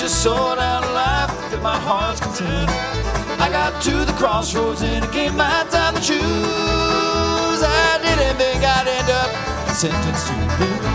just sort out life that my heart's content. I got to the crossroads and it came my time to choose. I didn't think I'd end up sentenced to live